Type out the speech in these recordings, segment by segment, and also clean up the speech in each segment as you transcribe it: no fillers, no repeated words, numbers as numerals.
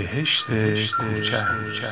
بهشت کوچک.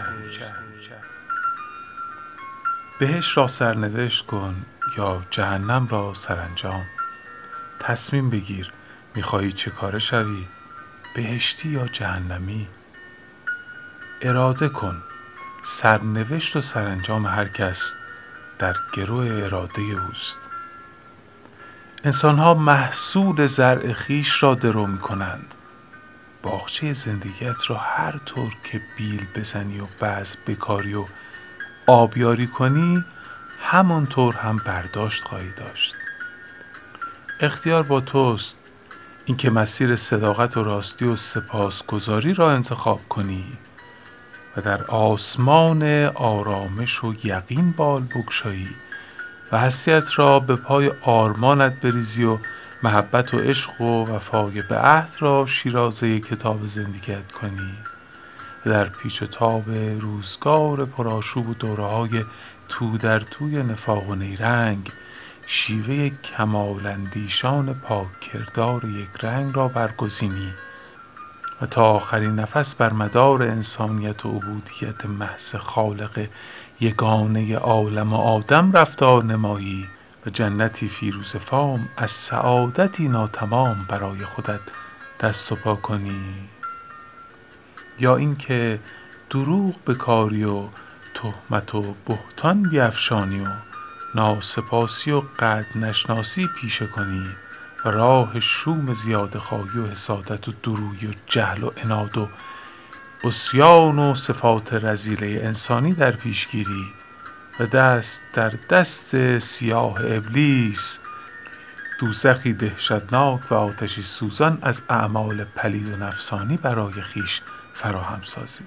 بهشت را سرنوشت کن یا جهنم را سرانجام. تصمیم بگیر میخوایی چه کاره شوی، بهشتی یا جهنمی. اراده کن، سرنوشت و سرانجام هر کس در گرو اراده اوست. انسان‌ها محصول زرع خویش را درو می‌کنند. باغچه زندگیت را هر طور که بیل بزنی و بذر بکاری و آبیاری کنی، همانطور هم برداشت خواهی داشت. اختیار با توست، اینکه مسیر صداقت و راستی و سپاسگزاری را انتخاب کنی و در آسمان آرامش و یقین بال بگشایی و هستیت را به پای آرمانت بریزی و محبت و عشق و وفای به عهد را شیرازه کتاب زندگیت کنی و در پیچ و تاب روزگار پرآشوب و دوره‌های تو در توی نفاق و نیرنگ شیوه کمالاندیشان پاک کردار یک رنگ را برگزینی و تا آخرین نفس بر مدار انسانیت و عبودیت محض خالق یگانه عالم و آدم رفتار نمایی و جنتی فیروزه فام از سعادتی ناتمام برای خودت دست و پا کنی، یا اینکه دروغ بکاری و تهمت و بهتان بیفشانی و ناسپاسی و قدر نشناسی پیشه کنی و راه شوم زیاده خواهی و حسادت و درویی و جهل و عناد و عصیان و صفات رذیله انسانی در پیش گیری و دست در دست سیاه ابلیس دوزخی دهشتناک و آتشی سوزان از اعمال پلید و نفسانی برای خویش فراهم سازی.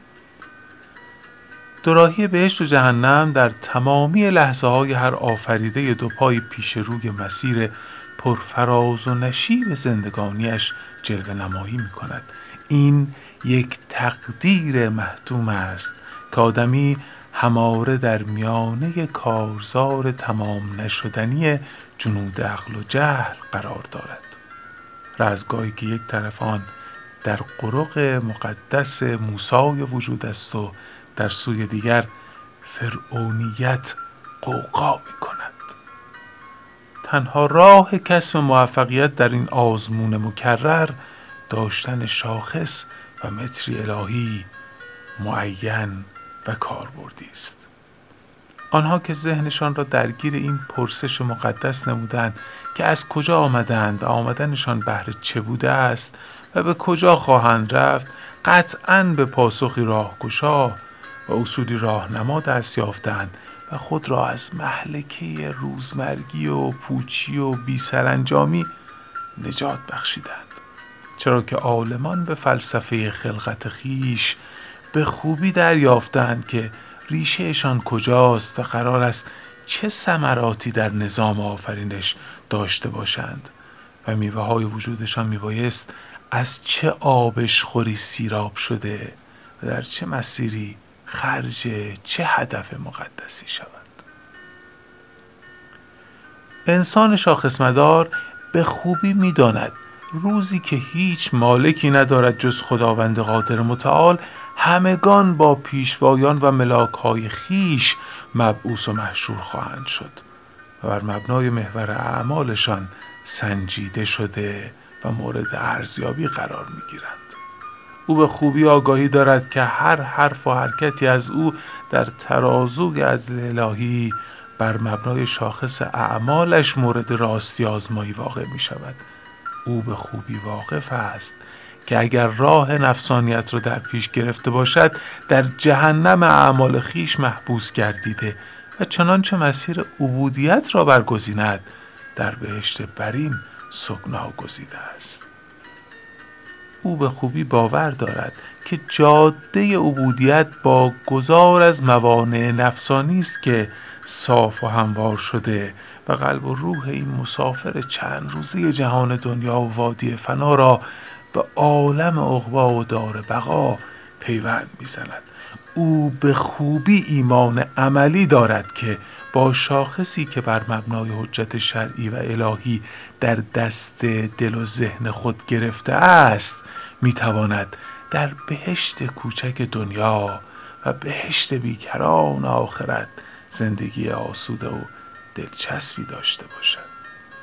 دوراهی بهشت و جهنم در تمامی لحظه های هر آفریده دو پای پیش روی مسیر پرفراز و نشیب زندگانیش جلوه نمایی می کند. این یک تقدیر محتوم است که آدمی هماره در میانه کارزار تمام نشدنی جنود عقل و جهل قرار دارد. رزمگاهی که یک طرف آن در قرق مقدس موسی وجود است و در سوی دیگر فرعونیت غوغا می کند. تنها راه کسب موفقیت در این آزمون مکرر داشتن شاخص و متری الهی معین و کاربردی است. آنها که ذهنشان را درگیر این پرسش مقدس نمودند که از کجا آمدند و آمدنشان بهر چه بوده است و به کجا خواهند رفت، قطعاً به پاسخی راهگشا و اصولی راهنما دست یافتند و خود را از مهلکه روزمرگی و پوچی و بی‌سرانجامی نجات بخشیدند، چرا که عالمان به فلسفه خلقت خویش به خوبی دریافتند که ریشهشان کجاست و قرار است چه ثمراتی در نظام آفرینش داشته باشند و میوه های وجودشان میبایست از چه آبشخوری سیراب شده و در چه مسیری خرج چه هدف مقدسی شود. انسان شاخصمدار به خوبی میداند روزی که هیچ مالکی ندارد جز خداوند قادر متعال، همگان با پیشوایان و ملاک‌های خیش مبعوث و محشور خواهند شد و بر مبنای محور اعمالشان سنجیده شده و مورد ارزیابی قرار می‌گیرند. او به خوبی آگاهی دارد که هر حرف و حرکتی از او در ترازوی عدل الهی بر مبنای شاخص اعمالش مورد راستی آزمایی واقع می شود. او به خوبی واقف است که اگر راه نفسانیت را در پیش گرفته باشد، در جهنم اعمال خیش محبوس گردیده و چنانچه مسیر عبودیت را برگزیند، در بهشت برین سکنا گزیده است. او به خوبی باور دارد که جاده عبودیت با گذار از موانع نفسانی است که صاف و هموار شده و قلب و روح این مسافر چند روزه جهان دنیا و وادی فنا را به عالم عقبی و دار بقا پیوند می‌زند. او به خوبی ایمان عملی دارد که با شاخصی که بر مبنای حجت شرعی و الهی در دست دل و ذهن خود گرفته است میتواند در بهشت کوچک دنیا و بهشت بیکران آخرت زندگی آسوده و دلچسبی داشته باشد.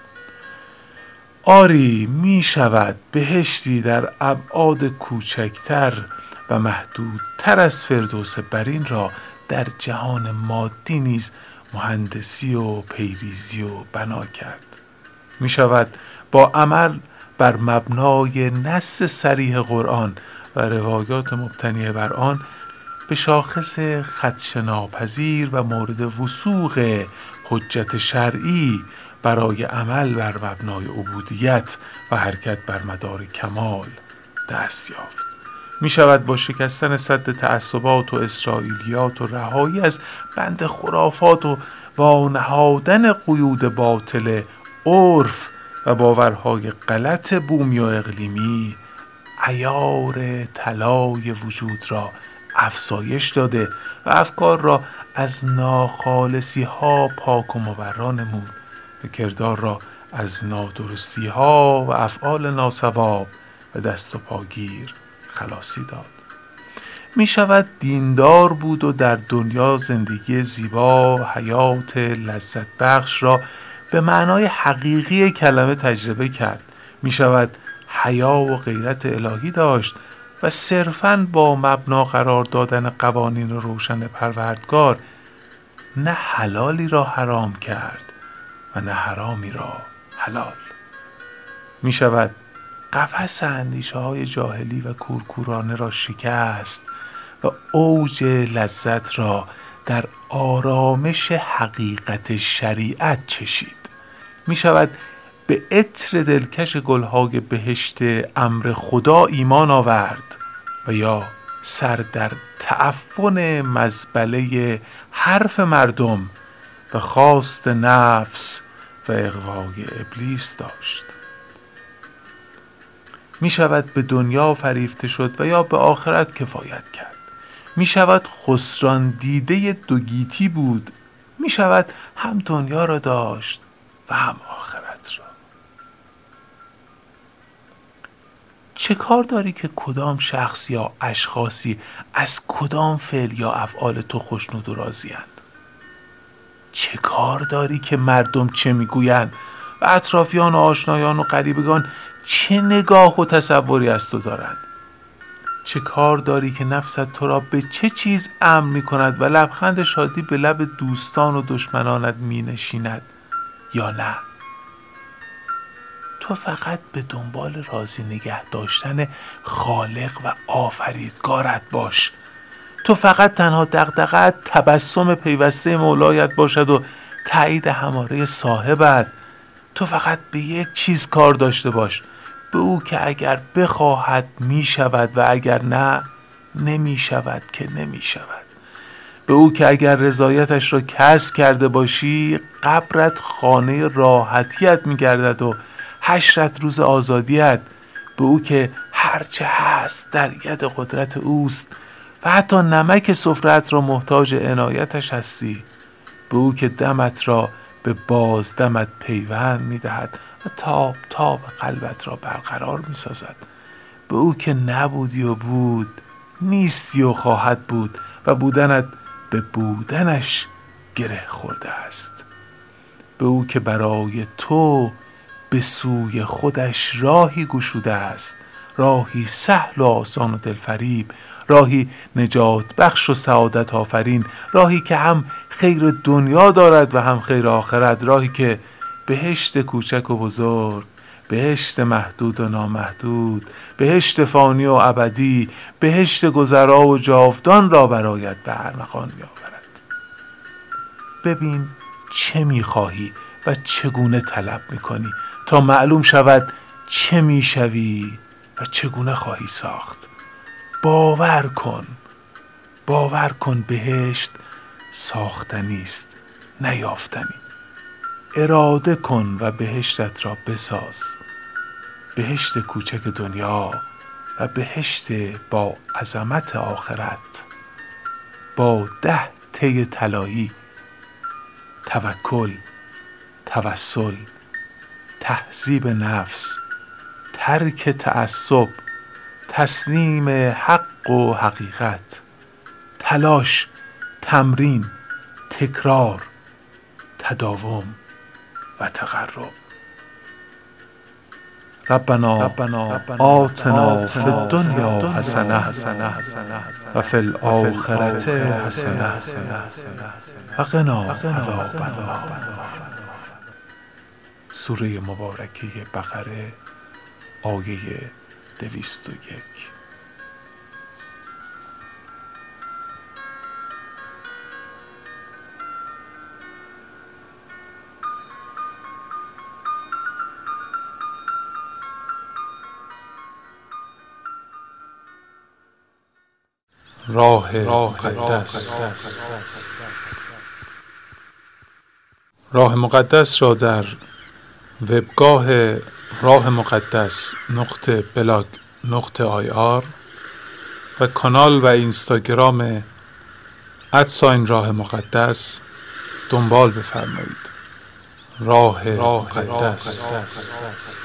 آری می شود بهشتی در ابعاد کوچکتر و محدودتر از فردوس برین را در جهان مادی نیز مهندسی و پیریزی و بنا کرد. می شود با عمل بر مبنای نص صریح قرآن و روایات مبتنی بر آن به شاخص خدشه‌ناپذیر و مورد وثوق حجت شرعی برای عمل بر مبنای عبودیت و حرکت بر مدار کمال دست یافت. می شود با شکستن سد تعصبات و اسرائیلیات و رهایی از بند خرافات و وانهادن قیود باطل عرف و باورهای غلط بومی و اقلیمی عیار طلای وجود را افزایش داده و افکار را از ناخالصی ها پاک و مبرا نمود و کردار را از نادرستی ها و افعال ناصواب و دست و پاگیر خلاصی داد. می شود دیندار بود و در دنیا زندگی زیبا و حیات لذت بخش را به معنای حقیقی کلمه تجربه کرد. می شود حیا و غیرت الهی داشت و صرفاً با مبنا قرار دادن قوانین روشن پروردگار نه حلالی را حرام کرد و نه حرامی را حلال. می شود قفس اندیشه های جاهلی و کورکورانه را شکست و اوج لذت را در آرامش حقیقت شریعت چشید. می شود به عطر دلکش گلهای بهشت امر خدا ایمان آورد و یا سر در تعفن مزبله حرف مردم و خواست نفس و اغوای ابلیس داشت. می شود به دنیا فریفته شد و یا به آخرت کفایت کرد. می شود خسران دیده دوگیتی بود. می شود هم دنیا را داشت و هم آخرت را. چه کار داری که کدام شخص یا اشخاصی از کدام فعل یا افعال تو خوشنود و راضی‌اند؟ چه کار داری که مردم چه میگویند و اطرافیان و آشنایان و قریبگان چه نگاه و تصوری از تو دارند؟ چه کار داری که نفست تو را به چه چیز امر می کند و لبخند شادی به لب دوستان و دشمنانت می نشیند یا نه؟ تو فقط به دنبال راضی نگه داشتن خالق و آفریدگارت باش. تو فقط تنها دغدغه‌ات تبسم پیوسته مولایت باشد و تایید هماره صاحبت. تو فقط به یک چیز کار داشته باش، به او که اگر بخواهد می شود و اگر نه نمی شود که نمی شود. به او که اگر رضایتش را کسب کرده باشی قبرت خانه راحتیت می گردد و حشرت روز آزادیت. به او که هرچه هست در ید قدرت اوست و حتی نمک سفرت را محتاج عنایتش هستی. به او که دمت را به بازدمت پیوند می دهد و تاب تاب قلبت را برقرار می سازد. به او که نبودی و بود، نیستی و خواهد بود و بودنت به بودنش گره خورده است. به او که برای تو به سوی خودش راهی گشوده است، راهی سهل و آسان و دلفریب، راهی نجات بخش و سعادت آفرین، راهی که هم خیر دنیا دارد و هم خیر آخرت، راهی که بهشت کوچک و بزرگ، بهشت محدود و نامحدود، بهشت فانی و ابدی، بهشت گذرا و جاودان را برایت به ارمغان می آورد. ببین چه می خواهی و چگونه طلب می کنی تا معلوم شود چه می شوی و چگونه خواهی ساخت. باور کن بهشت ساختنی است نه یافتنی. اراده کن و بهشتت را بساز. بهشت کوچک دنیا و بهشت با عظمت آخرت، با 10 ته طلایی: توکل، توسل، تهذیب نفس، ترک تعصب، تسلیم حق و حقیقت، تلاش، تمرین، تکرار، تداوم و تقرب. ربنا آتنا فی الدنیا حسنه و فی الآخرة حسنه و قنا عذاب النار. سوره مبارکه بقره آیه 201. راه مقدس. راه مقدس را در وبگاه راه مقدس .blog.ir و کانال و اینستاگرام @راه مقدس دنبال بفرمایید. راه مقدس.